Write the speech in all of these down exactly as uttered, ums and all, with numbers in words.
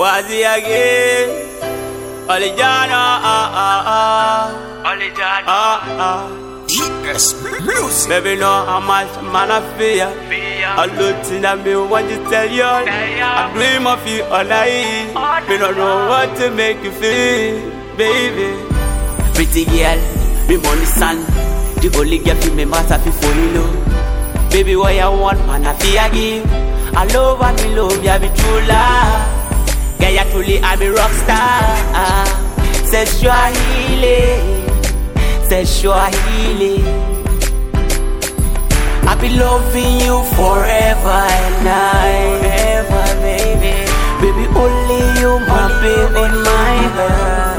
Was he again? Olijana, ah ah ah. Olijana, ah ah. Yes, music. Baby, know how much man I fear. I look at me, want to tell you. I dream of you all night. Me don't know what to make you feel, baby. Pretty girl, me money son. The only girl fi me matter fi fall in love. Baby, what you want, man, I feel give. I love and me love you, be true love. Girl, you truly I'm a rock star. Sexually, sexually. I be loving you forever and I, forever, baby. Baby, only you, my baby, my heart.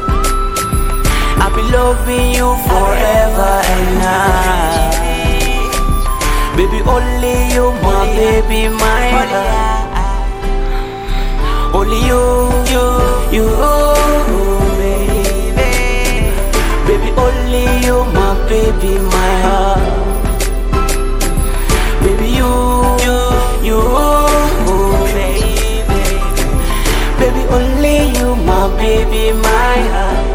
I be loving you forever and I. Baby, only you, my baby, my heart. Only you, you, you, baby. Baby, only you, my baby, my heart. Baby, you, you, you, baby. Baby, only you, my baby, my heart.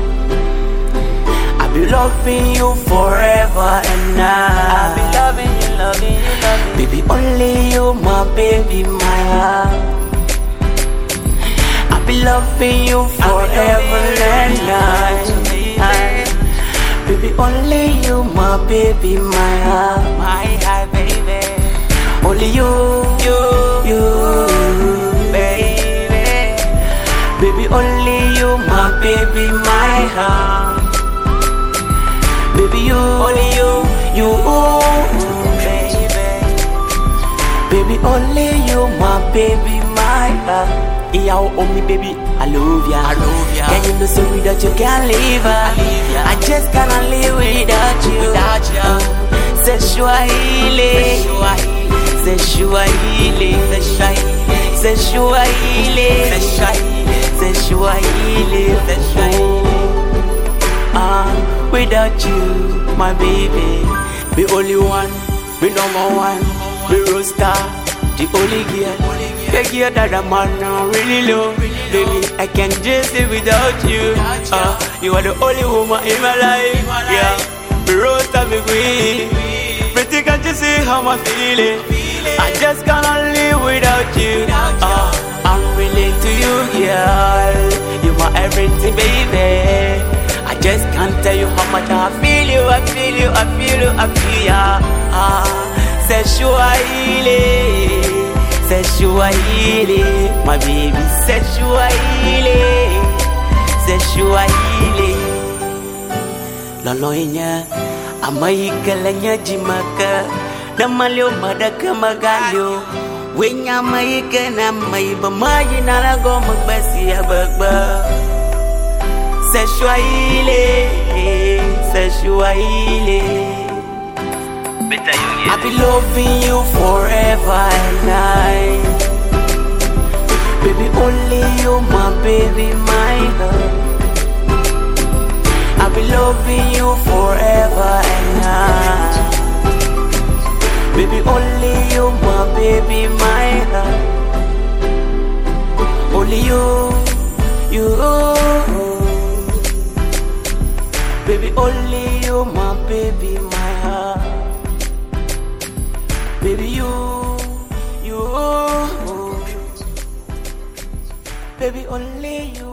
I be loving you forever and I. I be loving you, loving you, loving you. Baby, only you, my baby, my heart. I be loving you forever and I. Baby, only you, my baby, my heart, my heart, baby. Only you, you, you, baby. Baby, only you, my baby, my heart. Baby, you, only you, you, baby. Baby, only you, my baby, my heart. Yeah, oh me baby, I love ya. I love ya. Can you know so without you can't live? I, I just cannot live without you. Without you. Uh, sexually, sexually, sexually, sexually, sexually, sexually. Ah, without you, my baby, be only one, be number one, be roster, the only girl. The girl that a man now really love. Baby, I can't just live without you. Uh, you are the only woman in my life. Yeah, the rose of me queen. Pretty, can't you see how I'm feeling? I just cannot live without you. Uh, I'm really to you, girl. You are everything, baby. I just can't tell you how much I feel you. I feel you, I feel you, I feel ya. Uh, sexually. Sexually, my baby, sexually, sexually. Lolonya, amayikalanya jimaka, namalyo madaka magalyo. Wenya mayika na mayiba mayi nalago magbasi abagba. Sexually, sexually. I be loving you forever and I. Baby, only you, my baby, my heart. I be loving you forever and I. Baby, only you, my baby, my heart. Only you, you. Baby, only you, my baby, my heart. Baby, you, you, baby, only you.